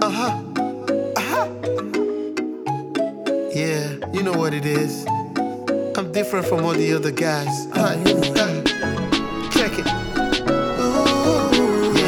Uh-huh. Uh-huh. Yeah, you know what it is. I'm different from all the other guys. Check it. Ooh,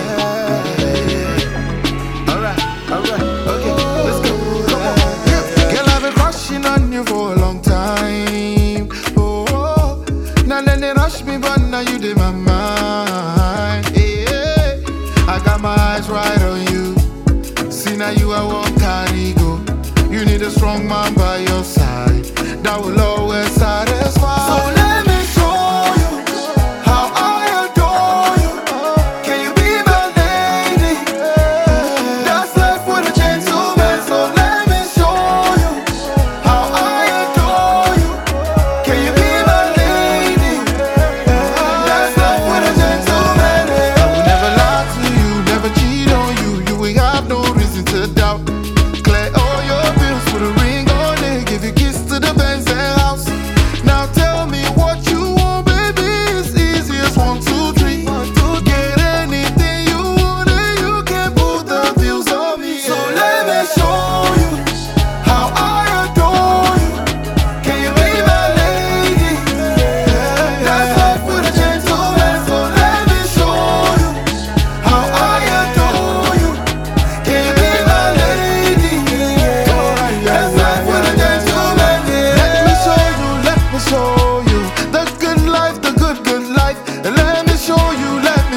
yeah. Alright, okay, let's go. Come on. Girl, I've been crushing on you for a long time. Oh, now then they rush me, but now you did my mind. Yeah, I got my eyes right on you. See now you I won't carry go. You need a strong man by your side that will always satisfy. So let me show you how I adore you. Can you be my lady? That's life with a gentleman. So let me show you how I adore you. Can you be my lady? That's life with a gentleman. I will never lie to you, never cheat on you. You will have no reason to doubt. Clear all your bills, put a ring on it, give you kiss to the Benz and house. Now tell me what you want, baby. It's easy as 1, 2, 3. Get anything you want and you can put the bills on me. So let me show you how I adore you. Can you be my lady? That's life with a gentleman. So let me show you how I adore you. Can you be my lady? That's life with a gentleman. Let me show you the good life, the good life. Let me show you.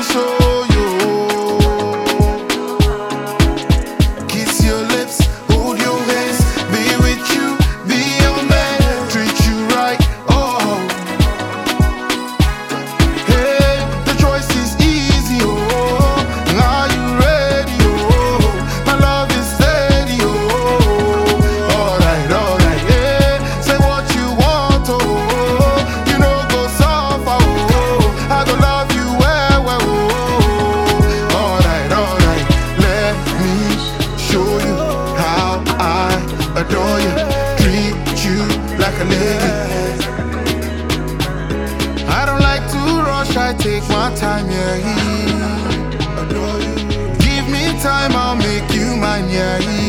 Kiss your lips, hold your hands, be with you, be your man, treat you right. Oh, hey, the choice is easy. Oh, are you ready? Oh, my love is steady. Oh, alright, yeah. Say what you want. Oh, you know go suffer. Oh, I go love you well. Oh, alright. Let me show you how I adore you, treat you like a lady. I don't like to rush, I take my time, yeah. Give me time, I'll make you mine, yeah.